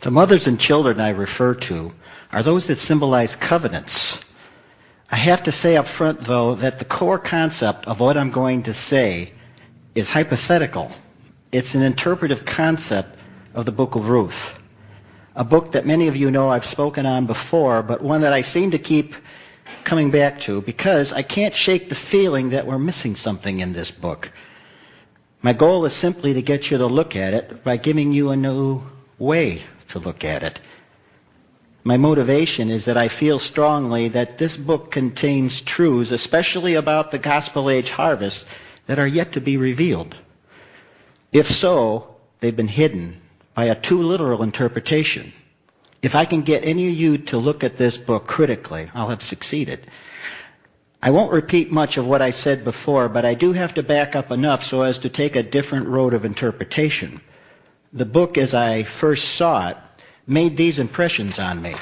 The mothers and children I refer to are those that symbolize covenants. I have to say up front, though, that the core concept of what I'm going to say is hypothetical. It's an interpretive concept of the book of Ruth, a book that many of you know I've spoken on before, but one that I seem to keep coming back to because I can't shake the feeling that we're missing something in this book. My goal is simply to get you to look at it by giving you a new way to look at it. My motivation is that I feel strongly that this book contains truths, especially about the gospel age harvest, that are yet to be revealed. If so, they've been hidden by a too literal interpretation. If I can get any of you to look at this book critically, I'll have succeeded. I won't repeat much of what I said before, but I do have to back up enough so as to take a different road of interpretation. The book, as I first saw it, made these impressions on me.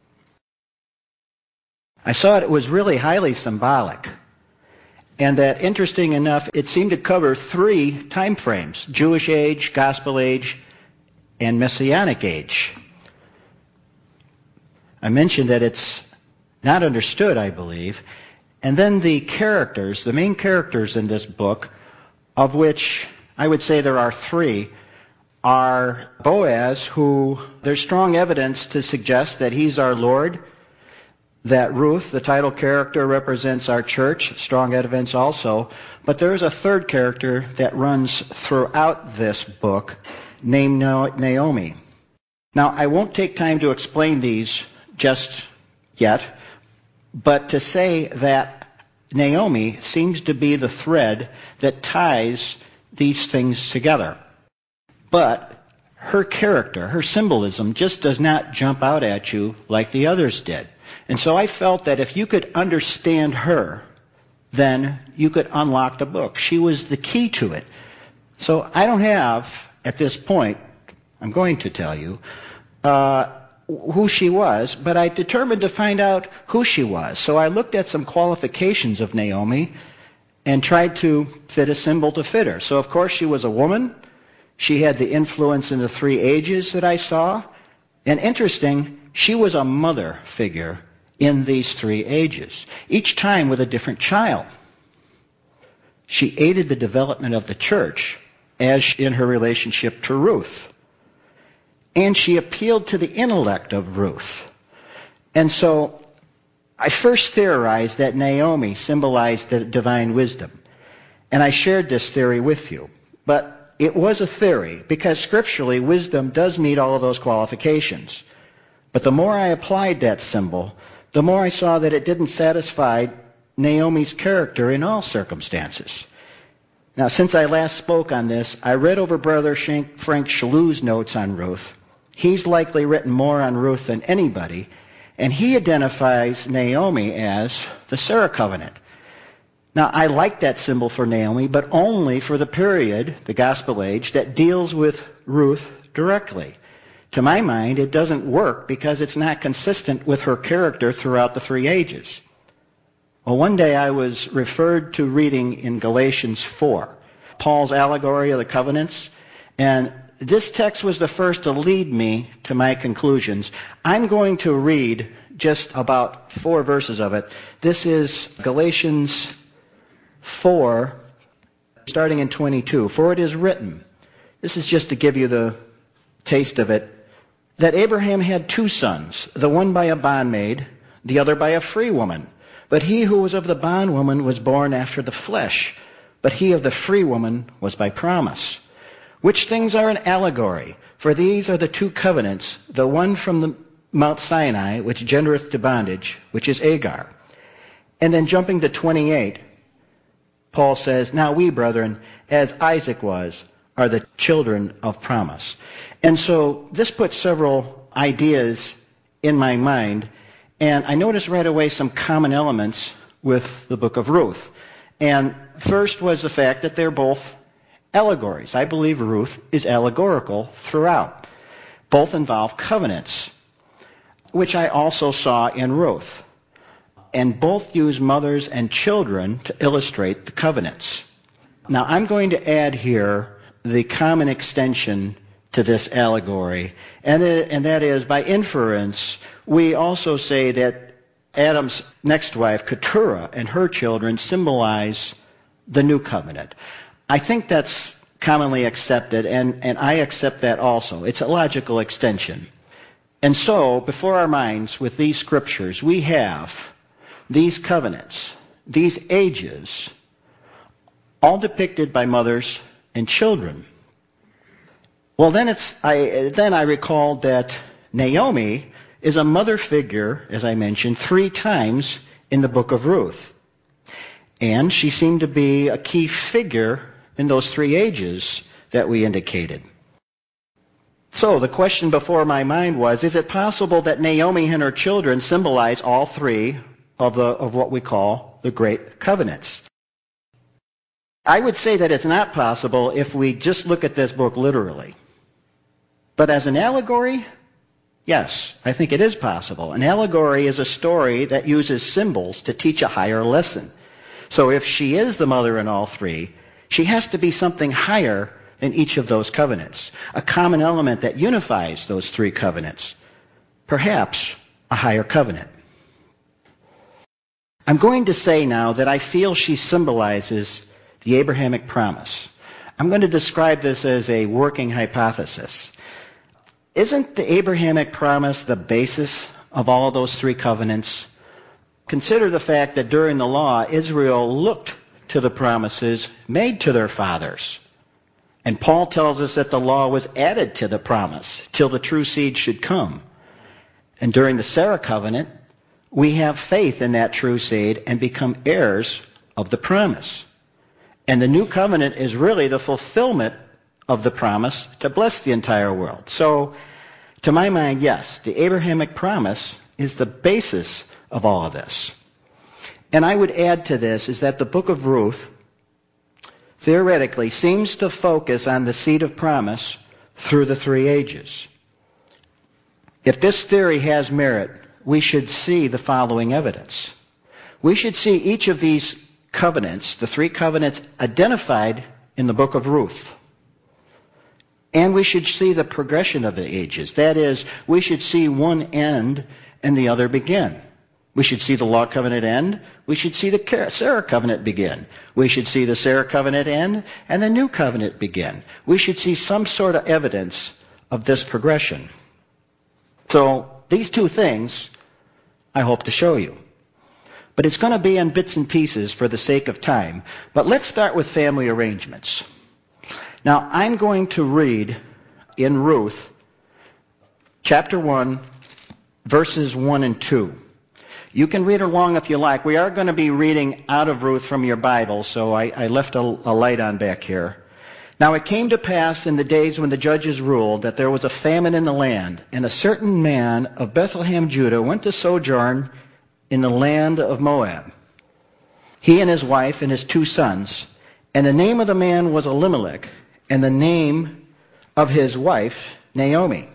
I saw it was really highly symbolic, and that, interesting enough, it seemed to cover 3 time frames: Jewish age, gospel age, and messianic age. I mentioned that it's not understood, I believe, and then the characters, the main characters in this book, of which I would say there are 3, are Boaz, who there's strong evidence to suggest that he's our Lord, that Ruth, the title character, represents our church, strong evidence also, but there is a third character that runs throughout this book named Naomi. Now, I won't take time to explain these just yet, but to say that Naomi seems to be the thread that ties these things together. But her character, her symbolism, just does not jump out at you like the others did. And so I felt that if you could understand her, then you could unlock the book. She was the key to it. So I don't have, at this point, I'm going to tell you, who she was, but I determined to find out who she was. So I looked at some qualifications of Naomi and tried to fit a symbol to fit her. So, of course, she was a woman. She had the influence in the 3 ages that I saw. And interesting, she was a mother figure in these 3 ages, each time with a different child. She aided the development of the church as in her relationship to Ruth. And she appealed to the intellect of Ruth. And so I first theorized that Naomi symbolized the divine wisdom. And I shared this theory with you. But it was a theory, because scripturally, wisdom does meet all of those qualifications. But the more I applied that symbol, the more I saw that it didn't satisfy Naomi's character in all circumstances. Now, since I last spoke on this, I read over Brother Frank Shallou's notes on Ruth. He's likely written more on Ruth than anybody, and he identifies Naomi as the Sarah covenant. Now, I like that symbol for Naomi, but only for the period, the gospel age, that deals with Ruth directly. To my mind, it doesn't work because it's not consistent with her character throughout the 3 ages. Well, one day I was referred to reading in Galatians 4, Paul's allegory of the covenants, and this text was the first to lead me to my conclusions. I'm going to read just about 4 verses of it. This is Galatians 4, starting in 22. For it is written, this is just to give you the taste of it, that Abraham had 2 sons, the one by a bondmaid, the other by a free woman. But he who was of the bondwoman was born after the flesh, but he of the free woman was by promise. Which things are an allegory? For these are the 2 covenants, the one from the Mount Sinai, which gendereth to bondage, which is Agar. And then jumping to 28, Paul says, now we, brethren, as Isaac was, are the children of promise. And so this puts several ideas in my mind, and I noticed right away some common elements with the book of Ruth. And first was the fact that they're both allegories. I believe Ruth is allegorical throughout. Both involve covenants, which I also saw in Ruth. And both use mothers and children to illustrate the covenants. Now, I'm going to add here the common extension to this allegory, and that is, by inference, we also say that Adam's next wife, Keturah, and her children symbolize the new covenant. I think that's commonly accepted, and I accept that also. It's a logical extension. And so, before our minds, with these scriptures, we have these covenants, these ages, all depicted by mothers and children. Well, then I recalled that Naomi is a mother figure, as I mentioned, 3 times in the book of Ruth. And she seemed to be a key figure in those 3 ages that we indicated. So the question before my mind was, is it possible that Naomi and her children symbolize all 3 of what we call the great covenants? I would say that it's not possible if we just look at this book literally. But as an allegory, yes, I think it is possible. An allegory is a story that uses symbols to teach a higher lesson. So if she is the mother in all 3, she has to be something higher than each of those covenants, a common element that unifies those 3 covenants, perhaps a higher covenant. I'm going to say now that I feel she symbolizes the Abrahamic promise. I'm going to describe this as a working hypothesis. Isn't the Abrahamic promise the basis of all those 3 covenants? Consider the fact that during the law, Israel looked to the promises made to their fathers. And Paul tells us that the law was added to the promise till the true seed should come. And during the Sarah covenant, we have faith in that true seed and become heirs of the promise. And the new covenant is really the fulfillment of the promise to bless the entire world. So, to my mind, yes, the Abrahamic promise is the basis of all of this. And I would add to this is that the book of Ruth, theoretically, seems to focus on the seed of promise through the 3 ages. If this theory has merit, we should see the following evidence. We should see each of these covenants, the 3 covenants, identified in the book of Ruth. And we should see the progression of the ages. That is, we should see one end and the other begin. We should see the law covenant end. We should see the Sarah covenant begin. We should see the Sarah covenant end and the new covenant begin. We should see some sort of evidence of this progression. So these 2 things I hope to show you. But it's going to be in bits and pieces for the sake of time. But let's start with family arrangements. Now, I'm going to read in Ruth, chapter 1, verses 1 and 2. You can read along if you like. We are going to be reading out of Ruth from your Bible, so I left a light on back here. Now it came to pass in the days when the judges ruled that there was a famine in the land, and a certain man of Bethlehem, Judah, went to sojourn in the land of Moab, he and his wife and his 2 sons. And the name of the man was Elimelech, and the name of his wife Naomi.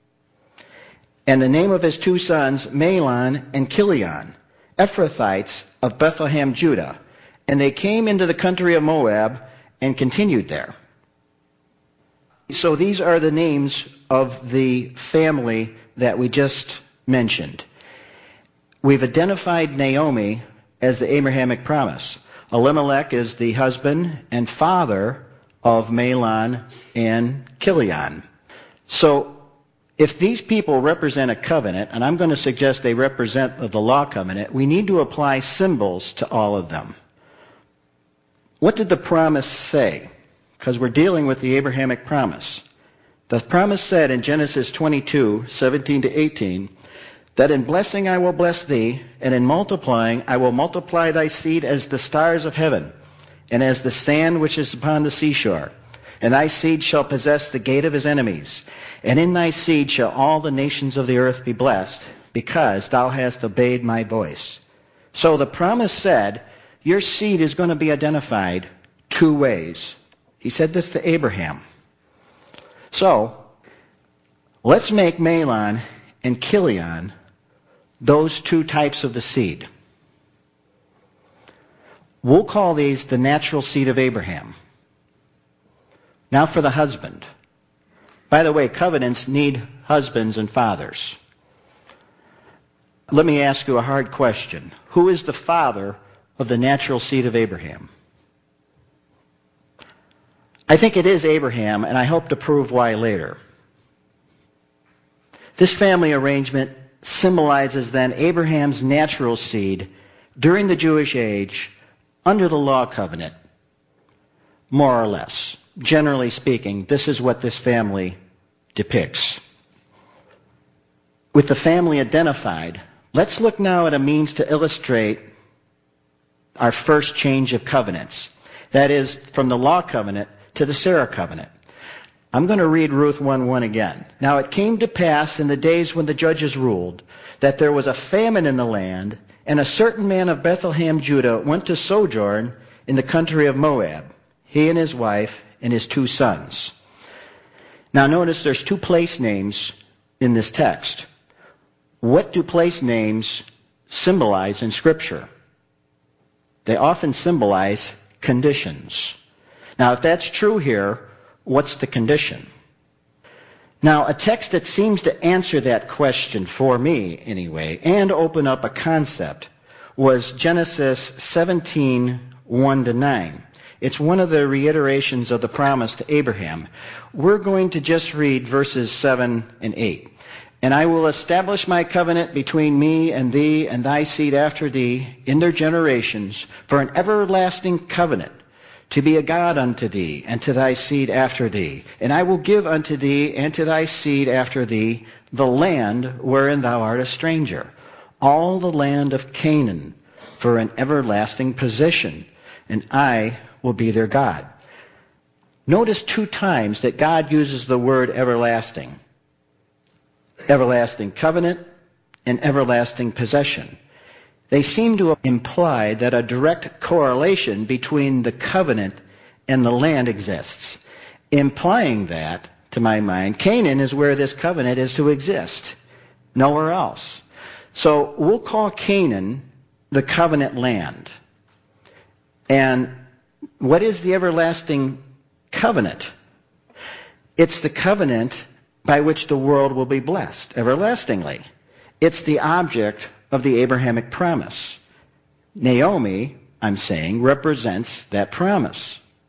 And the name of his 2 sons, Mahlon and Chilion, Ephrathites of Bethlehem, Judah. And they came into the country of Moab and continued there. So these are the names of the family that we just mentioned. We've identified Naomi as the Abrahamic promise. Elimelech is the husband and father of Mahlon and Chilion. So, if these people represent a covenant, and I'm going to suggest they represent the law covenant, we need to apply symbols to all of them. What did the promise say? Because we're dealing with the Abrahamic promise. The promise said in Genesis 22:17-18, that in blessing I will bless thee, and in multiplying I will multiply thy seed as the stars of heaven, and as the sand which is upon the seashore. And thy seed shall possess the gate of his enemies. And in thy seed shall all the nations of the earth be blessed, because thou hast obeyed my voice. So the promise said, your seed is going to be identified 2 ways. He said this to Abraham. So, let's make Mahlon and Chilion those 2 types of the seed. We'll call these the natural seed of Abraham. Now for the husband. By the way, covenants need husbands and fathers. Let me ask you a hard question. Who is the father of the natural seed of Abraham? I think it is Abraham, and I hope to prove why later. This family arrangement symbolizes then Abraham's natural seed during the Jewish age under the law covenant, more or less. Generally speaking, this is what this family depicts. With the family identified, let's look now at a means to illustrate our first change of covenants. That is, from the law covenant to the Sarah covenant. I'm going to read Ruth 1:1 again. Now it came to pass in the days when the judges ruled that there was a famine in the land, and a certain man of Bethlehem, Judah, went to sojourn in the country of Moab, he and his wife and his 2 sons. Now notice there's 2 place names in this text. What do place names symbolize in Scripture? They often symbolize conditions. Now, if that's true here, what's the condition? Now, a text that seems to answer that question for me, anyway, and open up a concept was Genesis 17:1-9. It's one of the reiterations of the promise to Abraham. We're going to just read verses 7 and 8. And I will establish my covenant between me and thee and thy seed after thee in their generations for an everlasting covenant, to be a God unto thee and to thy seed after thee. And I will give unto thee and to thy seed after thee the land wherein thou art a stranger, all the land of Canaan, for an everlasting possession, and I will be their God. Notice 2 times that God uses the word everlasting. Everlasting covenant and everlasting possession. They seem to imply that a direct correlation between the covenant and the land exists, implying that, to my mind, Canaan is where this covenant is to exist, nowhere else. So we'll call Canaan the covenant land. And what is the everlasting covenant? It's the covenant by which the world will be blessed everlastingly. It's the object of the Abrahamic promise. Naomi, I'm saying, represents that promise.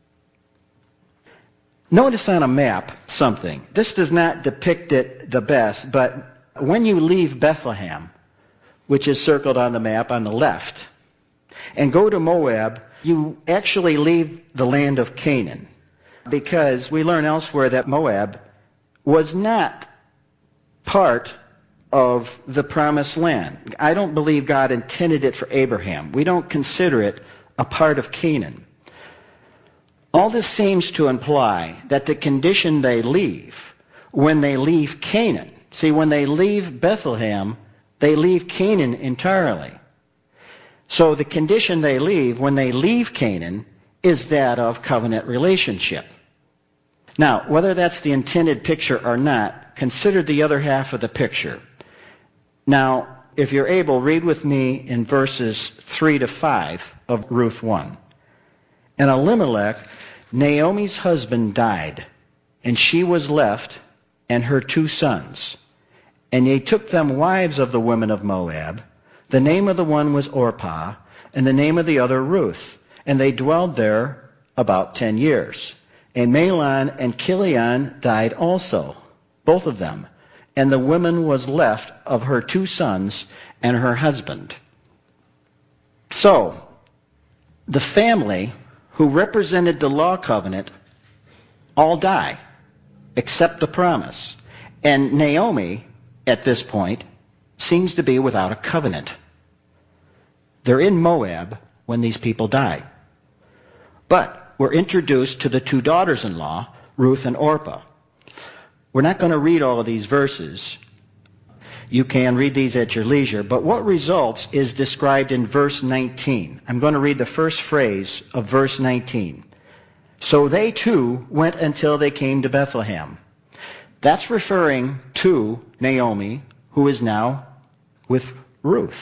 Notice on a map something. This does not depict it the best, but when you leave Bethlehem, which is circled on the map on the left, and go to Moab, you actually leave the land of Canaan, because we learn elsewhere that Moab was not part of the promised land. I don't believe God intended it for Abraham. We don't consider it a part of Canaan. All this seems to imply that the condition they leave when they leave Canaan, see, when they leave Bethlehem, they leave Canaan entirely. So the condition they leave when they leave Canaan is that of covenant relationship. Now, whether that's the intended picture or not, consider the other half of the picture. Now, if you're able, read with me in verses 3-5 of Ruth 1. And Elimelech, Naomi's husband, died, and she was left, and her 2 sons. And ye took them wives of the women of Moab. The name of the one was Orpah, and the name of the other Ruth. And they dwelled there about 10 years. And Mahlon and Chilion died also, both of them. And the woman was left of her 2 sons and her husband. So, the family who represented the law covenant all die, except the promise. And Naomi, at this point, seems to be without a covenant. They're in Moab when these people die. But we're introduced to the 2 daughters-in-law, Ruth and Orpah. We're not going to read all of these verses. You can read these at your leisure. But what results is described in verse 19. I'm going to read the first phrase of verse 19. So they too went until they came to Bethlehem. That's referring to Naomi, who is now with Ruth.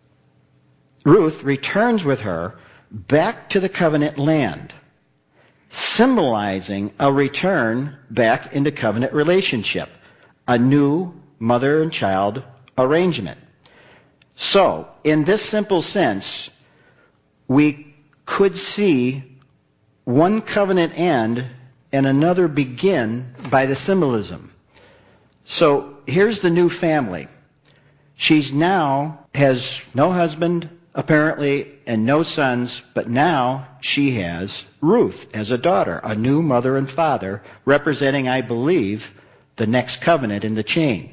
Ruth returns with her back to the covenant land. symbolizing a return back into covenant relationship, a new mother and child arrangement. So, in this simple sense, we could see one covenant end and another begin by the symbolism. So, here's the new family. She's now has no husband, apparently, and no sons, but now she has Ruth as a daughter, a new mother and father, representing, I believe, the next covenant in the chain.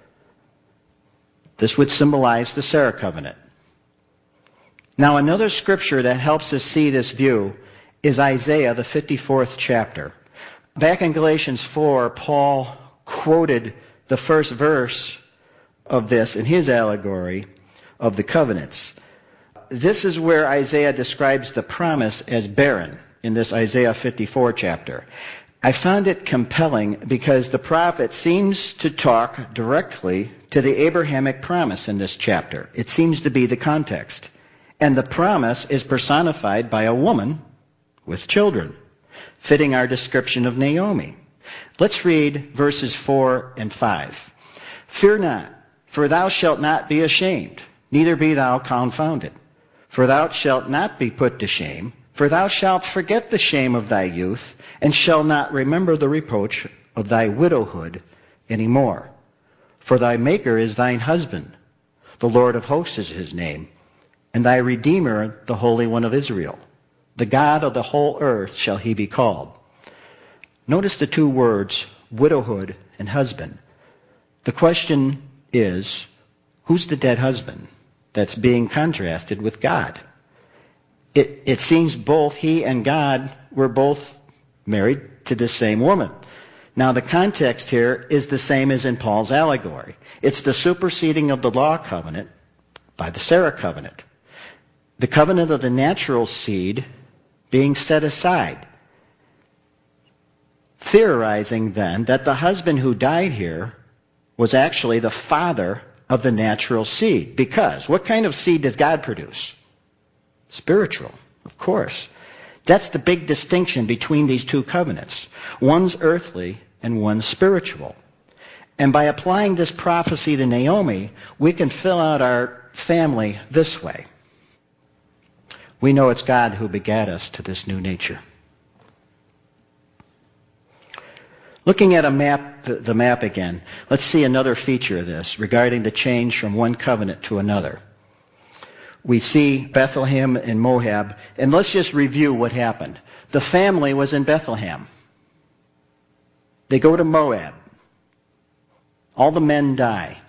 This would symbolize the Sarah covenant. Now, another scripture that helps us see this view is Isaiah, the 54th chapter. Back in Galatians 4, Paul quoted the first verse of this in his allegory of the covenants. This is where Isaiah describes the promise as barren in this Isaiah 54 chapter. I found it compelling because the prophet seems to talk directly to the Abrahamic promise in this chapter. It seems to be the context. And the promise is personified by a woman with children, fitting our description of Naomi. Let's read verses 4 and 5. Fear not, for thou shalt not be ashamed, neither be thou confounded. For thou shalt not be put to shame, for thou shalt forget the shame of thy youth, and shalt not remember the reproach of thy widowhood any more. For thy Maker is thine husband, the Lord of hosts is his name, and thy Redeemer, the Holy One of Israel. The God of the whole earth shall he be called. Notice the two words, widowhood and husband. The question is, who's the dead husband that's being contrasted with God? It seems both he and God were both married to the same woman. Now, the context here is the same as in Paul's allegory. It's the superseding of the law covenant by the Sarah covenant. The covenant of the natural seed being set aside. Theorizing then that the husband who died here was actually the father of the natural seed. Because what kind of seed does God produce? Spiritual, of course. That's the big distinction between these two covenants. One's earthly and one's spiritual. And by applying this prophecy to Naomi, we can fill out our family this way. We know it's God who begat us to this new nature. Looking at the map again, let's see another feature of this regarding the change from one covenant to another. We see Bethlehem and Moab, and let's just review what happened. The family was in Bethlehem. They go to Moab. All the men die.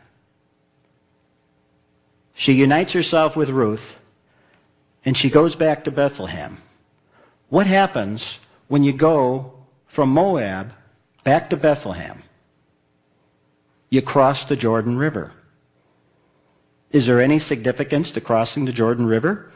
She unites herself with Ruth, and she goes back to Bethlehem. What happens when you go from Moab back to Bethlehem? You cross the Jordan River. Is there any significance to crossing the Jordan River?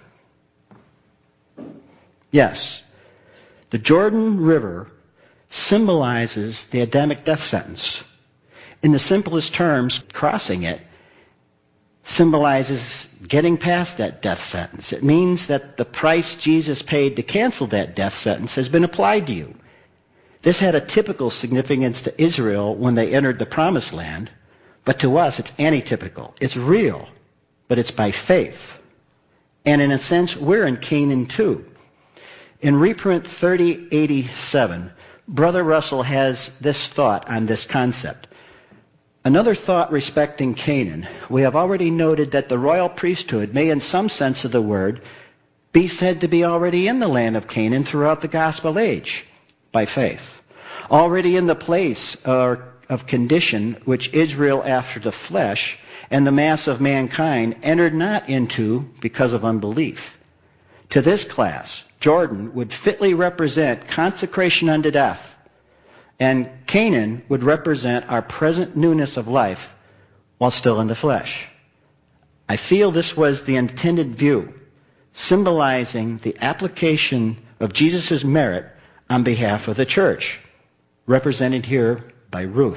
Yes. The Jordan River symbolizes the Adamic death sentence. In the simplest terms, crossing it symbolizes getting past that death sentence. It means that the price Jesus paid to cancel that death sentence has been applied to you. This had a typical significance to Israel when they entered the Promised Land, but to us it's antitypical. It's real, but it's by faith. And in a sense, we're in Canaan too. In reprint 3087, Brother Russell has this thought on this concept. Another thought respecting Canaan. We have already noted that the royal priesthood may, in some sense of the word, be said to be already in the land of Canaan throughout the gospel age, by faith. Already in the place of condition which Israel after the flesh and the mass of mankind entered not into because of unbelief. To this class, Jordan would fitly represent consecration unto death, and Canaan would represent our present newness of life while still in the flesh. I feel this was the intended view, symbolizing the application of Jesus' merit on behalf of the church, represented here by Ruth.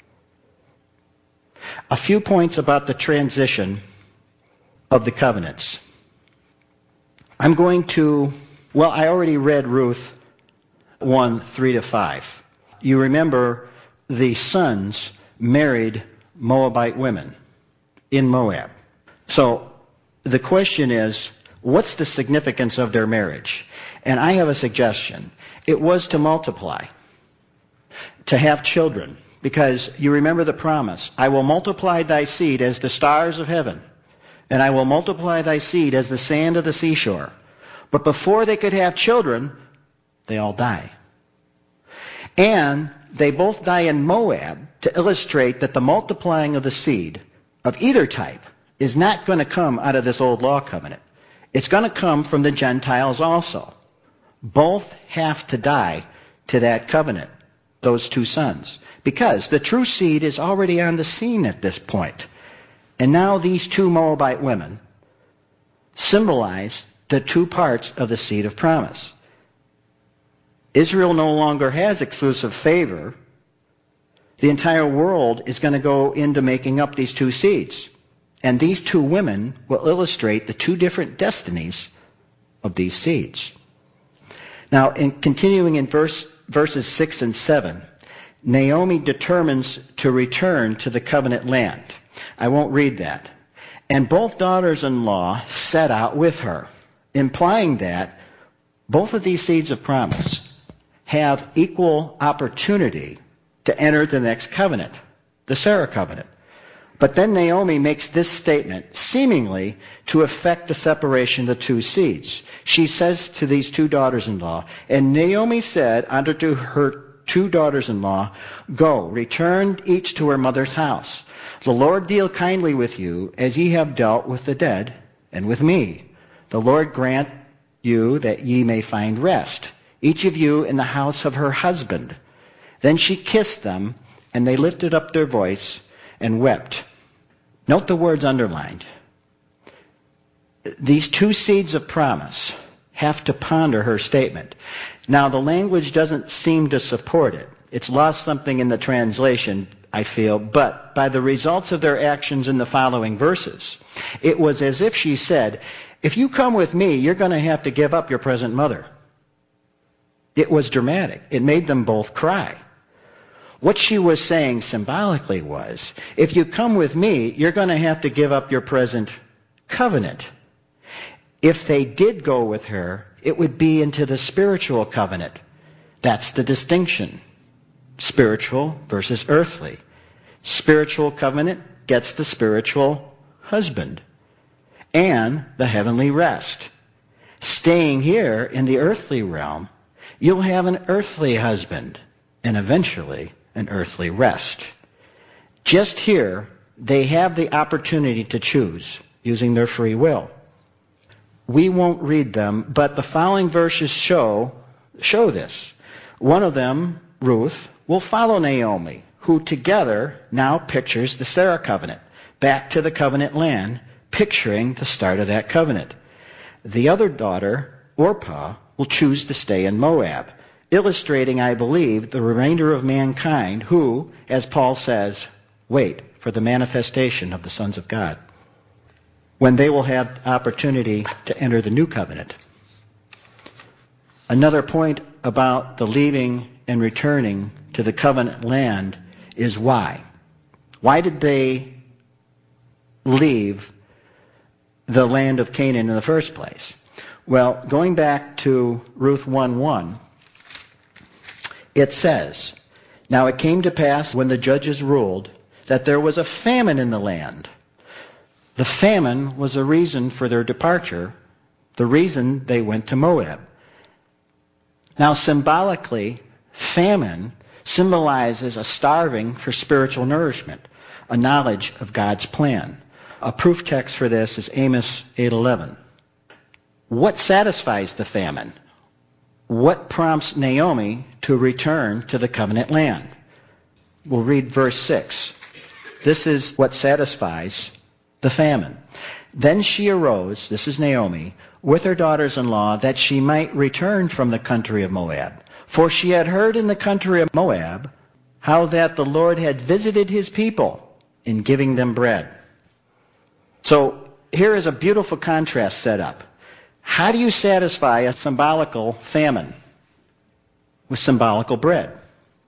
A few points about the transition of the covenants. I already read Ruth 1, 3 to 5. You remember the sons married Moabite women in Moab. So the question is, what's the significance of their marriage? And I have a suggestion. It was to multiply, to have children. Because you remember the promise, I will multiply thy seed as the stars of heaven, and I will multiply thy seed as the sand of the seashore. But before they could have children, they all die. And they both die in Moab to illustrate that the multiplying of the seed of either type is not going to come out of this old law covenant. It's going to come from the Gentiles also. Both have to die to that covenant, those two sons. Because the true seed is already on the scene at this point. And now these two Moabite women symbolize the two parts of the seed of promise. Israel no longer has exclusive favor. The entire world is going to go into making up these two seeds. And these two women will illustrate the two different destinies of these seeds. Now, in continuing in verses 6 and 7, Naomi determines to return to the covenant land. I won't read that. And both daughters-in-law set out with her, implying that both of these seeds of promise have equal opportunity to enter the next covenant, the Sarah covenant. But then Naomi makes this statement, seemingly to affect the separation of the two seeds. She says to these two daughters-in-law, and Naomi said unto her two daughters-in-law, go, return each to her mother's house. The Lord deal kindly with you, as ye have dealt with the dead and with me. The Lord grant you that ye may find rest, each of you in the house of her husband. Then she kissed them, and they lifted up their voice and wept. Note the words underlined. These two seeds of promise have to ponder her statement. Now, the language doesn't seem to support it. It's lost something in the translation, I feel, but by the results of their actions in the following verses, it was as if she said, if you come with me, you're going to have to give up your present mother. It was dramatic. It made them both cry. What she was saying symbolically was, if you come with me, you're going to have to give up your present covenant. If they did go with her, it would be into the spiritual covenant. That's the distinction. Spiritual versus earthly. Spiritual covenant gets the spiritual husband and the heavenly rest. Staying here in the earthly realm, you'll have an earthly husband and eventually an earthly rest. Just here, they have the opportunity to choose using their free will. We won't read them, but the following verses show this. One of them, Ruth, will follow Naomi, who together now pictures the Sarah covenant, back to the covenant land, picturing the start of that covenant. The other daughter, Orpah, will choose to stay in Moab, illustrating, I believe, the remainder of mankind who, as Paul says, wait for the manifestation of the sons of God, when they will have opportunity to enter the new covenant. Another point about the leaving and returning to the covenant land is why. Why did they leave the land of Canaan in the first place? Well, going back to Ruth 1:1, it says, now it came to pass when the judges ruled that there was a famine in the land. The famine was a reason for their departure, the reason they went to Moab. Now, symbolically, famine symbolizes a starving for spiritual nourishment, a knowledge of God's plan. A proof text for this is Amos 8:11. What satisfies the famine? What prompts Naomi to return to the covenant land? We'll read verse 6. This is what satisfies the famine. Then she arose, this is Naomi, with her daughters-in-law, that she might return from the country of Moab. For she had heard in the country of Moab how that the Lord had visited his people in giving them bread. So here is a beautiful contrast set up. How do you satisfy a symbolical famine? with symbolical bread.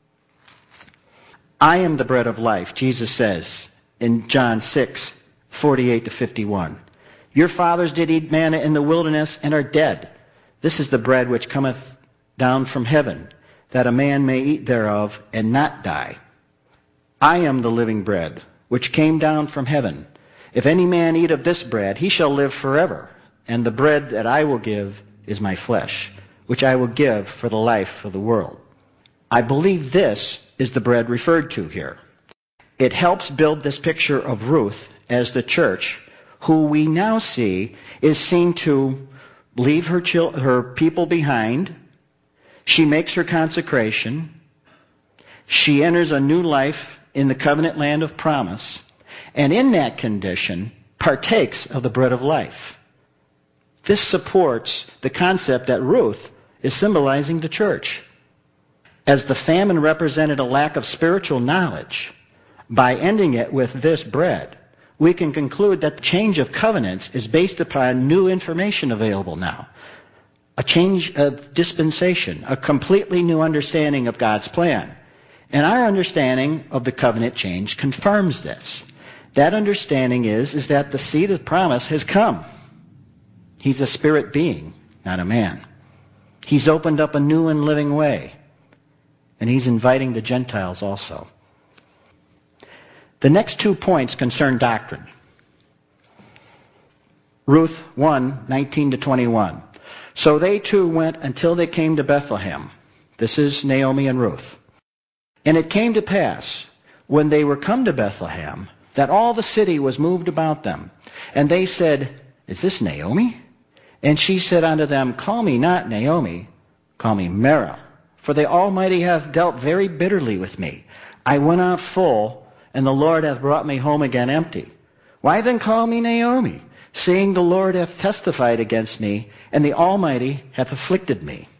I am the bread of life, Jesus says in John 6:48 to 51. Your fathers did eat manna in the wilderness and are dead. This is the bread which cometh down from heaven, that a man may eat thereof and not die. I am the living bread, which came down from heaven. If any man eat of this bread, he shall live forever. And the bread that I will give is my flesh, which I will give for the life of the world. I believe this is the bread referred to here. It helps build this picture of Ruth as the church, who we now see is seen to leave her people behind. She makes her consecration. She enters a new life in the covenant land of promise, and in that condition partakes of the bread of life. This supports the concept that Ruth is symbolizing the church. As the famine represented a lack of spiritual knowledge, by ending it with this bread, we can conclude that the change of covenants is based upon new information available now. A change of dispensation, a completely new understanding of God's plan. And our understanding of the covenant change confirms this. That understanding is that the seed of promise has come. He's a spirit being, not a man. He's opened up a new and living way. And he's inviting the Gentiles also. The next 2 points concern doctrine. Ruth 1:19 to 21. So they too went until they came to Bethlehem. This is Naomi and Ruth. And it came to pass, when they were come to Bethlehem, that all the city was moved about them. And they said, Is this Naomi? And she said unto them, Call me not Naomi, call me Mara. For the Almighty hath dealt very bitterly with me. I went out full, and the Lord hath brought me home again empty. Why then call me Naomi, seeing the Lord hath testified against me, and the Almighty hath afflicted me?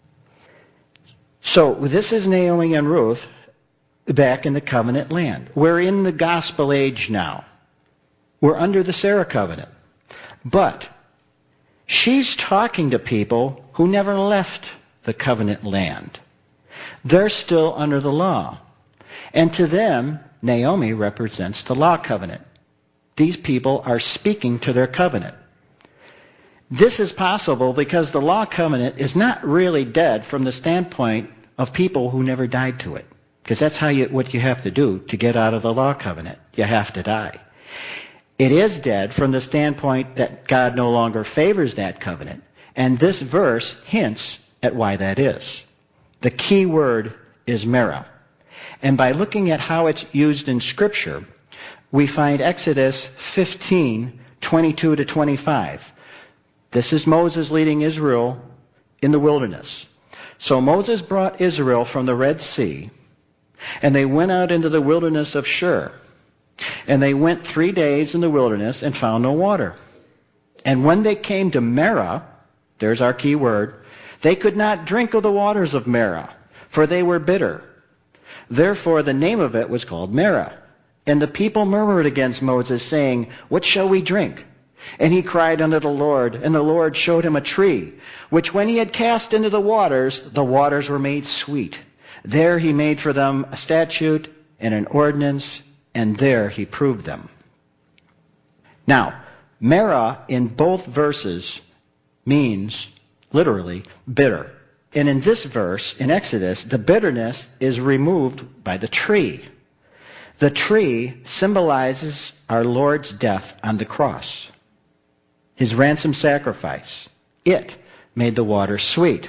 So this is Naomi and Ruth back in the covenant land. We're in the gospel age now. We're under the Sarah covenant. But she's talking to people who never left the covenant land. They're still under the law. And to them, Naomi represents the law covenant. These people are speaking to their covenant. This is possible because the law covenant is not really dead from the standpoint of people who never died to it. Because that's what you have to do to get out of the law covenant. You have to die. It is dead from the standpoint that God no longer favors that covenant. And this verse hints at why that is. The key word is Mara. And by looking at how it's used in Scripture, we find Exodus 15:22 to 25. This is Moses leading Israel in the wilderness. So Moses brought Israel from the Red Sea, and they went out into the wilderness of Shur. And they went 3 days in the wilderness and found no water. And when they came to Mara, there's our key word, they could not drink of the waters of Mara, for they were bitter. Therefore the name of it was called Mara. And the people murmured against Moses, saying, What shall we drink? And he cried unto the Lord, and the Lord showed him a tree, which when he had cast into the waters were made sweet. There he made for them a statute and an ordinance, and there he proved them. Now, Mara in both verses means, literally, bitter. And in this verse, in Exodus, the bitterness is removed by the tree. The tree symbolizes our Lord's death on the cross, His ransom sacrifice. It made the water sweet.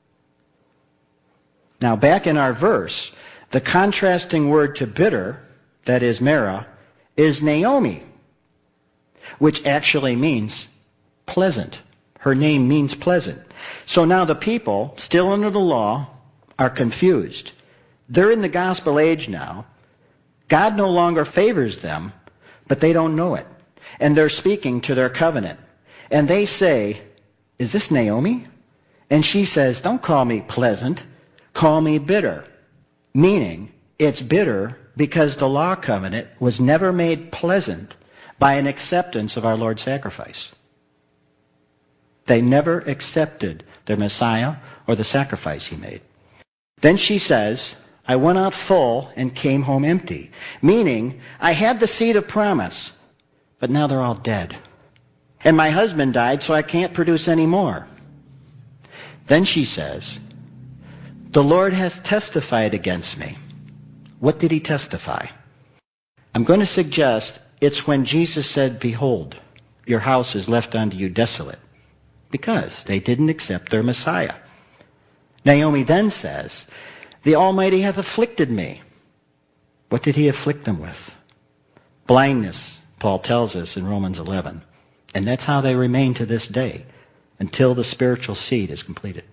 Now, back in our verse, the contrasting word to bitter, that is Mara, is Naomi, which actually means pleasant. Her name means pleasant. So now the people, still under the law, are confused. They're in the gospel age now. God no longer favors them, but they don't know it. And they're speaking to their covenant. And they say, Is this Naomi? And she says, Don't call me pleasant, call me bitter. Meaning, it's bitter because the law covenant was never made pleasant by an acceptance of our Lord's sacrifice. They never accepted their Messiah or the sacrifice He made. Then she says, I went out full and came home empty. Meaning, I had the seed of promise, but now they're all dead. And my husband died, so I can't produce any more. Then she says, the Lord has testified against me. What did he testify? I'm going to suggest it's when Jesus said, behold, your house is left unto you desolate, because they didn't accept their Messiah. Naomi then says, the Almighty hath afflicted me. What did he afflict them with? Blindness, Paul tells us in Romans 11. And that's how they remain to this day, until the spiritual seed is completed.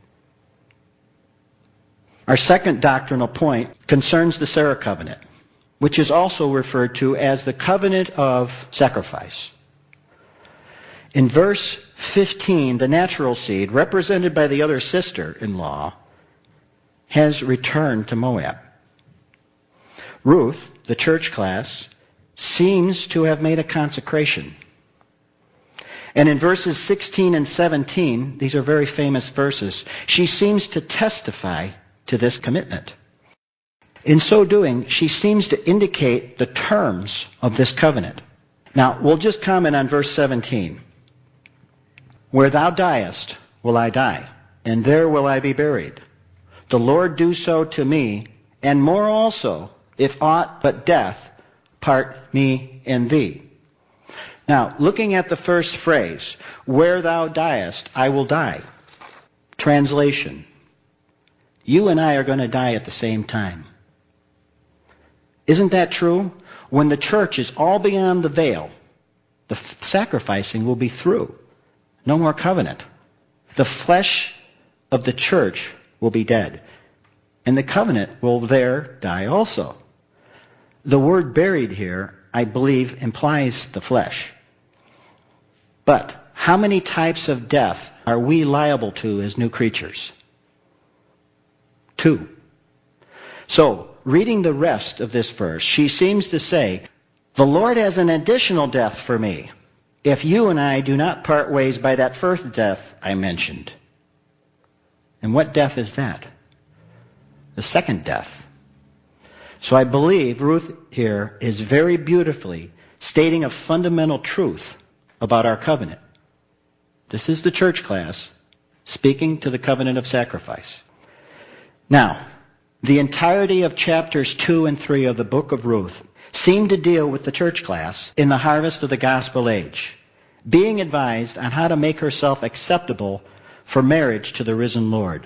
Our second doctrinal point concerns the Sarah covenant, which is also referred to as the covenant of sacrifice. In verse 15, the natural seed, represented by the other sister-in-law, has returned to Moab. Ruth, the church class, seems to have made a consecration. And in verses 16 and 17, these are very famous verses, she seems to testify to this commitment. In so doing, she seems to indicate the terms of this covenant. Now, we'll just comment on verse 17. Where thou diest, will I die, and there will I be buried. The Lord do so to me, and more also, if aught but death part me and thee. Now, looking at the first phrase, where thou diest, I will die. Translation, you and I are going to die at the same time. Isn't that true? When the church is all beyond the veil, the sacrificing will be through. No more covenant. The flesh of the church will be dead. And the covenant will there die also. The word buried here, I believe, implies the flesh. But how many types of death are we liable to as new creatures? 2. So, reading the rest of this verse, she seems to say, the Lord has an additional death for me, if you and I do not part ways by that first death I mentioned. And what death is that? The second death. So I believe Ruth here is very beautifully stating a fundamental truth about our covenant. This is the church class speaking to the covenant of sacrifice. Now, the entirety of chapters 2 and 3 of the book of Ruth seem to deal with the church class in the harvest of the gospel age, being advised on how to make herself acceptable for marriage to the risen Lord.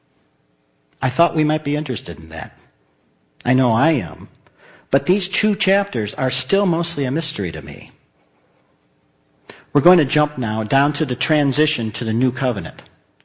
I thought we might be interested in that. I know I am. But these 2 chapters are still mostly a mystery to me. We're going to jump now down to the transition to the new covenant.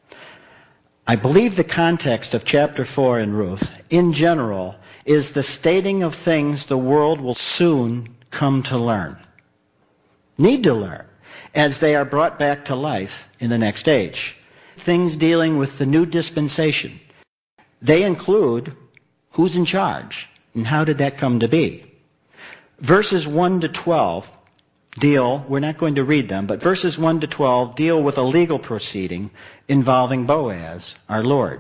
I believe the context of chapter 4 in Ruth, in general, is the stating of things the world will soon come to learn. Need to learn, as they are brought back to life in the next age. Things dealing with the new dispensation. They include who's in charge and how did that come to be. Verses 1 to 12 we're not going to read them, but verses 1 to 12 deal with a legal proceeding involving Boaz, our Lord.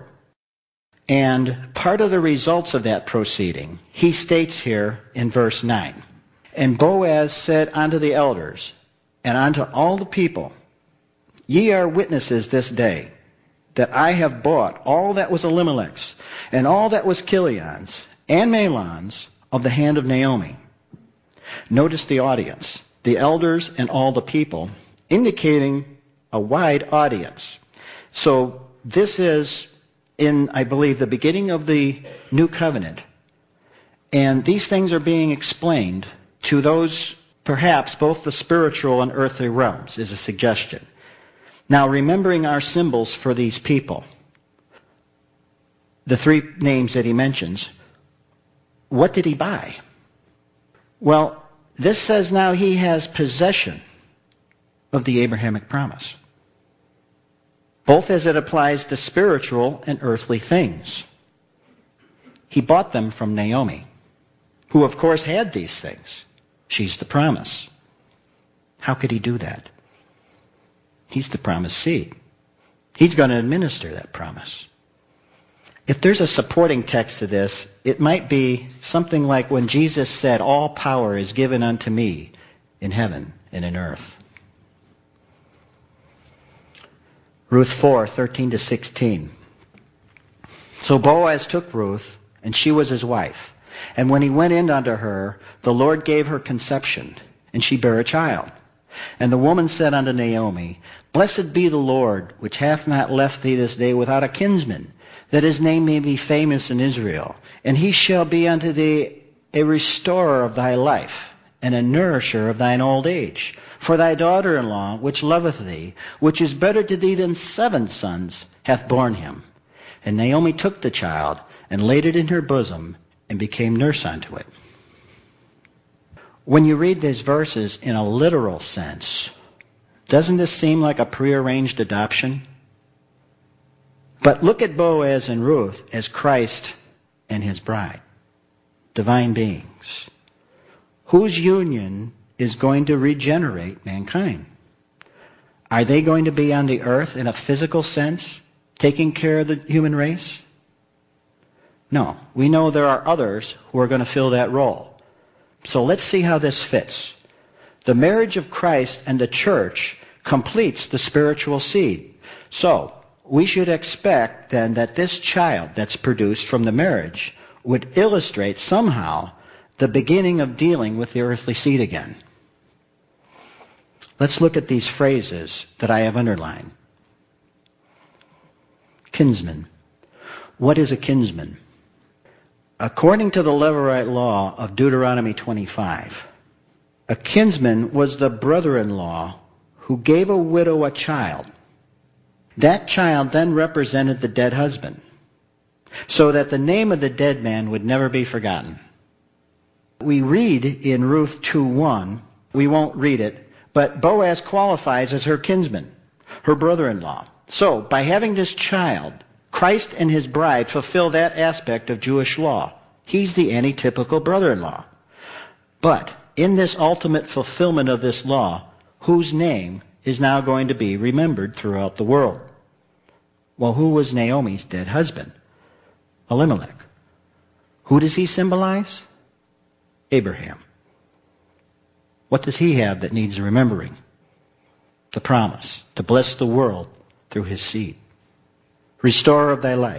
And part of the results of that proceeding, he states here in verse 9, and Boaz said unto the elders and unto all the people, ye are witnesses this day that I have bought all that was Elimelech's and all that was Kilion's and Mahlon's of the hand of Naomi. Notice the audience, the elders and all the people, indicating a wide audience. So this is in, I believe, the beginning of the new covenant. And these things are being explained to those, perhaps, both the spiritual and earthly realms, is a suggestion. Now, remembering our symbols for these people, the 3 names that he mentions, what did he buy? Well, this says now he has possession of the Abrahamic promise, both as it applies to spiritual and earthly things. He bought them from Naomi, who of course had these things. She's the promise. How could he do that? He's the promised seed. He's going to administer that promise. If there's a supporting text to this, it might be something like when Jesus said, "All power is given unto me in heaven and in earth." Ruth 4:13-16. So Boaz took Ruth, and she was his wife. And when he went in unto her, the Lord gave her conception, and she bare a child. And the woman said unto Naomi, Blessed be the Lord, which hath not left thee this day without a kinsman, that his name may be famous in Israel. And he shall be unto thee a restorer of thy life, and a nourisher of thine old age. For thy daughter-in-law, which loveth thee, which is better to thee than 7 sons, hath borne him. And Naomi took the child, and laid it in her bosom, and became nurse unto it. When you read these verses in a literal sense, doesn't this seem like a prearranged adoption? But look at Boaz and Ruth as Christ and his bride, divine beings, whose union is going to regenerate mankind. Are they going to be on the earth in a physical sense, taking care of the human race? No. We know there are others who are going to fill that role. So let's see how this fits. The marriage of Christ and the church completes the spiritual seed. So we should expect then that this child that's produced from the marriage would illustrate somehow the beginning of dealing with the earthly seed again. Let's look at these phrases that I have underlined. Kinsman. What is a kinsman? According to the Levirate law of Deuteronomy 25, a kinsman was the brother-in-law who gave a widow a child. That child then represented the dead husband, so that the name of the dead man would never be forgotten. We read in Ruth 2:1, we won't read it, but Boaz qualifies as her kinsman, her brother-in-law. So, by having this child, Christ and his bride fulfill that aspect of Jewish law. He's the antitypical brother-in-law. But in this ultimate fulfillment of this law, whose name is now going to be remembered throughout the world? Well, who was Naomi's dead husband? Elimelech. Who does he symbolize? Abraham. What does he have that needs remembering? The promise to bless the world through his seed. Restorer of thy life.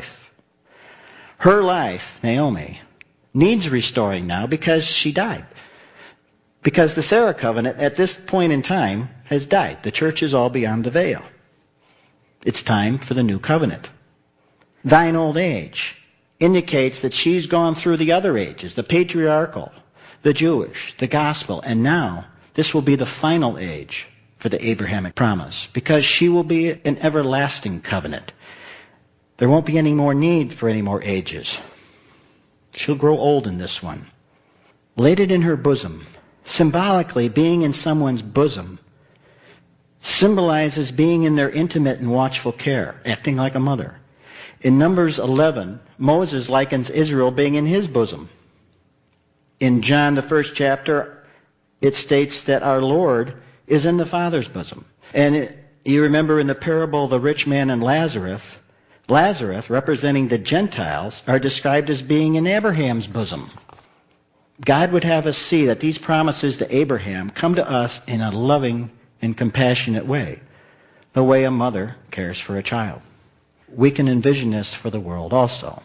Her life, Naomi, needs restoring now because she died. Because the Sarah covenant at this point in time has died. The church is all beyond the veil. It's time for the new covenant. Thine old age indicates that she's gone through the other ages, the patriarchal, the Jewish, the gospel, and now this will be the final age for the Abrahamic promise because she will be an everlasting covenant. There won't be any more need for any more ages. She'll grow old in this one. Laid it in her bosom. Symbolically, being in someone's bosom symbolizes being in their intimate and watchful care, acting like a mother. In Numbers 11, Moses likens Israel being in his bosom. In John, the 1st chapter, it states that our Lord is in the Father's bosom. And you remember in the parable of the rich man and Lazarus, representing the Gentiles, are described as being in Abraham's bosom. God would have us see that these promises to Abraham come to us in a loving and compassionate way, the way a mother cares for a child. We can envision this for the world also.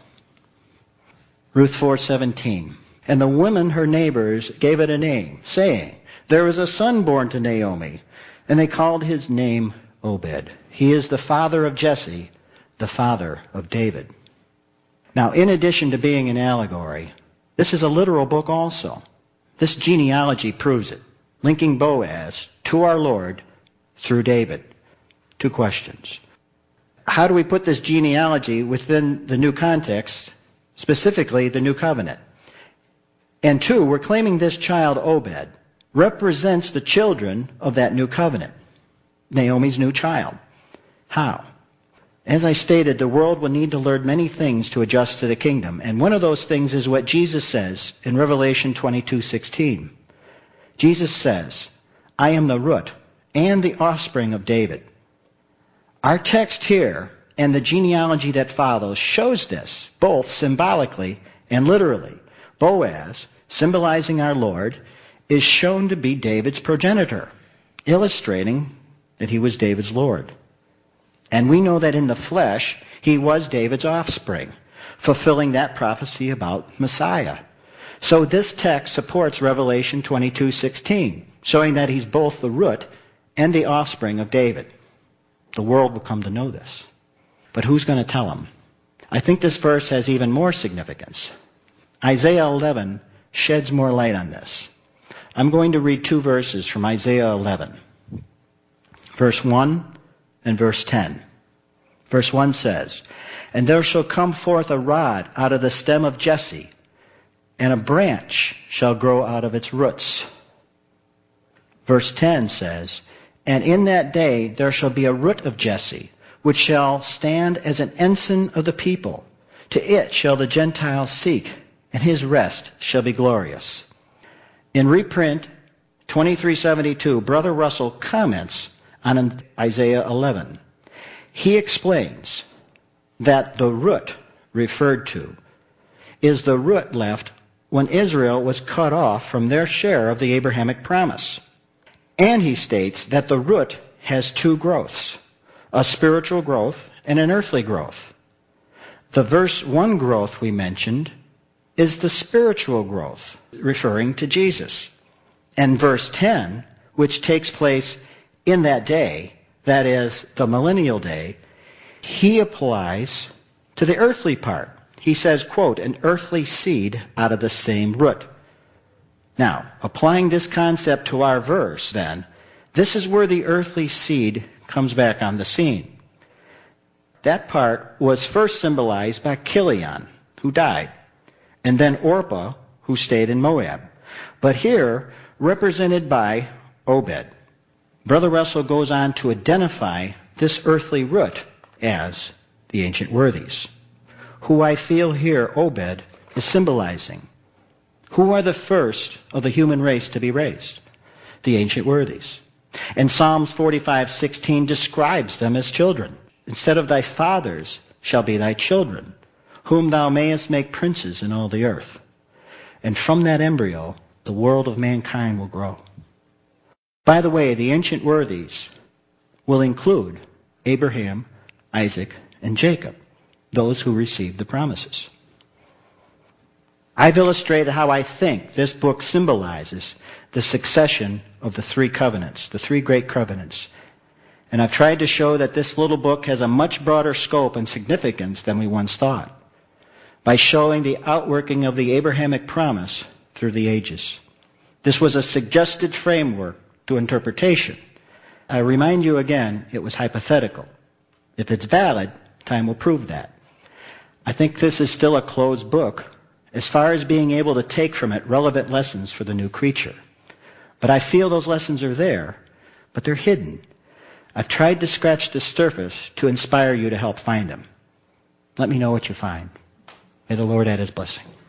Ruth 4:17. And the women, her neighbors, gave it a name, saying, There is a son born to Naomi, and they called his name Obed. He is the father of Jesse, the father of David. Now, in addition to being an allegory, this is a literal book also. This genealogy proves it, linking Boaz to our Lord through David. 2 questions. How do we put this genealogy within the new context, specifically the new covenant? And 2, we're claiming this child, Obed, represents the children of that new covenant, Naomi's new child. How? As I stated, the world will need to learn many things to adjust to the kingdom. And one of those things is what Jesus says in Revelation 22:16. Jesus says, I am the root and the offspring of David. Our text here and the genealogy that follows shows this, both symbolically and literally. Boaz, symbolizing our Lord, is shown to be David's progenitor, illustrating that he was David's Lord. And we know that in the flesh, he was David's offspring, fulfilling that prophecy about Messiah. So this text supports Revelation 22:16, showing that he's both the root and the offspring of David. The world will come to know this. But who's going to tell them? I think this verse has even more significance. Isaiah 11 sheds more light on this. I'm going to read 2 verses from Isaiah 11. Verse 1 and verse 10. Verse 1 says, "And there shall come forth a rod out of the stem of Jesse, and a branch shall grow out of its roots." Verse 10 says, "And in that day there shall be a root of Jesse, which shall stand as an ensign of the people. To it shall the Gentiles seek, and his rest shall be glorious." In reprint 2372, Brother Russell comments on Isaiah 11. He explains that the root referred to is the root left when Israel was cut off from their share of the Abrahamic promise. And he states that the root has 2 growths, a spiritual growth and an earthly growth. The verse 1 growth we mentioned is the spiritual growth, referring to Jesus. And verse 10, which takes place in that day, that is, the millennial day, he applies to the earthly part. He says, quote, "an earthly seed out of the same root." Now, applying this concept to our verse, then, this is where the earthly seed comes back on the scene. That part was first symbolized by Chilion, who died, and then Orpah, who stayed in Moab. But here, represented by Obed. Brother Russell goes on to identify this earthly root as the ancient worthies, who I feel here Obed is symbolizing. Who are the first of the human race to be raised? The ancient worthies. And Psalms 45:16 describes them as children. "Instead of thy fathers shall be thy children, whom thou mayest make princes in all the earth." And from that embryo, the world of mankind will grow. By the way, the ancient worthies will include Abraham, Isaac, and Jacob, those who received the promises. I've illustrated how I think this book symbolizes the succession of the 3 covenants, the 3 great covenants. And I've tried to show that this little book has a much broader scope and significance than we once thought, by showing the outworking of the Abrahamic promise through the ages. This was a suggested framework to interpretation. I remind you again, it was hypothetical. If it's valid, time will prove that. I think this is still a closed book as far as being able to take from it relevant lessons for the new creature. But I feel those lessons are there, but they're hidden. I've tried to scratch the surface to inspire you to help find them. Let me know what you find. May the Lord add His blessing.